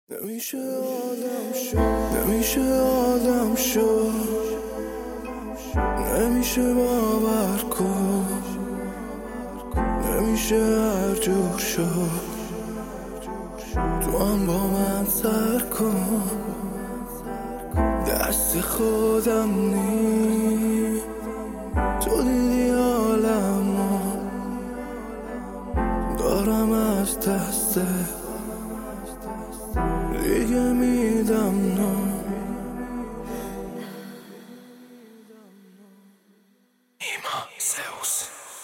نمیشه آدم شد نمیشه باور کن نمیشه هر جور شد تو هم با من سر کن دست خودم نی تو دیدی حالمو دارم از دسته دیگه میدم نه ایمان سئوس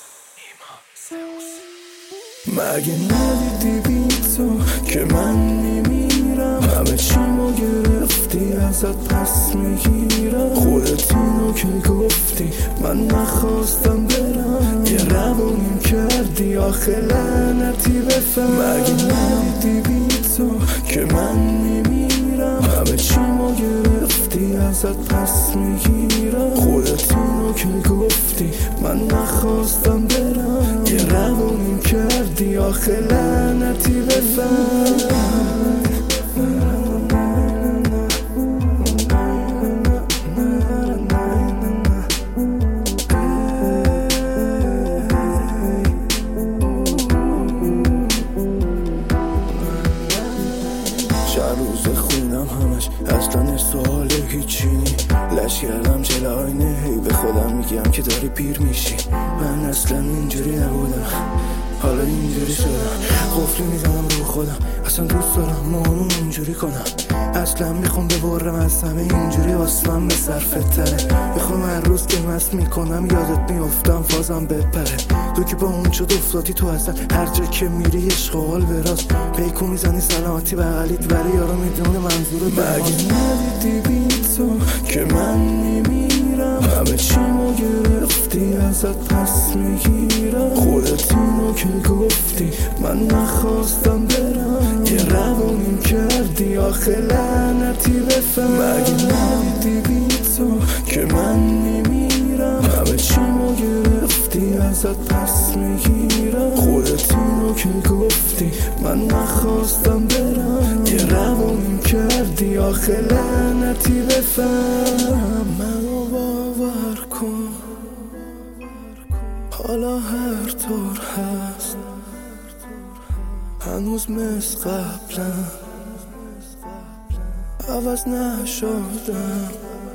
مگه ندیدی بی تو که من میمیرم همه چیمو گرفتی ازت پس میگیرم خودت اینو که گفتی من نخواستم برم یه روانیم کردی آخه لعنتی بفهم مگه ندیدی بی تو که من میمیرم همه چیمو گرفتی ازت پس میگیرم خودت اینو که گفتی من نخواستم برم یه روانیم کردی آخه لعنتی بفهم چند روز خوندم همش اصلا سوال هیچی نی لش کردم جل آینه هی به خودم میگم که داری پیر میشی من اصلا اینجوری نبودم حالا اینجوری شدم قفلی میزنم رو خودم اصلا دوست دارم مامون اینجوری کنم اصلا میخوام ببرم از همه اینجوری واسمم به صرفت تره میخوام هر روز که مست میکنم یادت میافتم فازم بپره تو که با اون شد افتادی تو اصلا هر جا که میری عشق و حال براست پیکو میزنی سلامتی بغلیت ولی یارو میدونه منظور مگه ندیدی بی تو که من میمیرم همه چیمو گرفتی ازت پس میگیرم خودت اینو که گفتی من نخواستم برم یه روانیم کردی آخه لعنتی بفهم مگه ندیدی بی تو که من میمیرم همه چیمو گرفتی ازت پس میگیرم خودت اینو که گفتی من نخواستم برم یه روانیم کردی آخه لعنتی بفهم منو باور کن حالا هر طور هست هنوز مثل قبلم عوض نشدم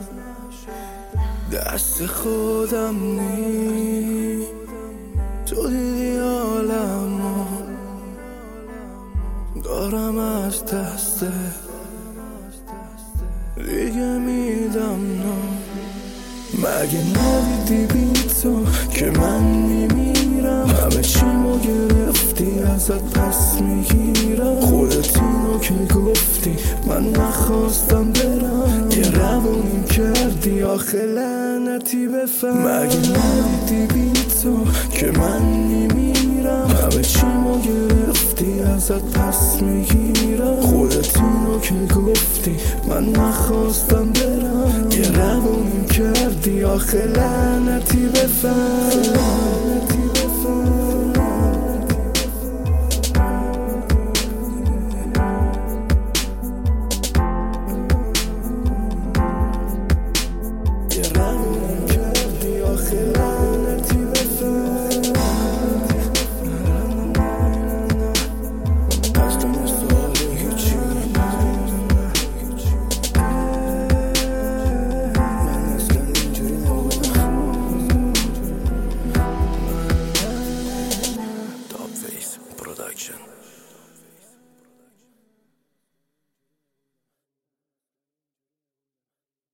دست خودم نی تو دیدی حالمو دارم از دسته دیگه میدم نه مگه ندیدی بی تو که من میمیرم همه چیمو گرفتی ازت پس میگیرم خودت اینو که گفتی من نخواستم برم یه روانیم کردی آخه لعنتی بفهم مگه ندیدی بی تو که من میمیرم همه چیمو گرفتی ازت پس میگیرم خودت اینو که گفتی من نخواستم برم یه روانیم کردی آخه لعنتی بفهم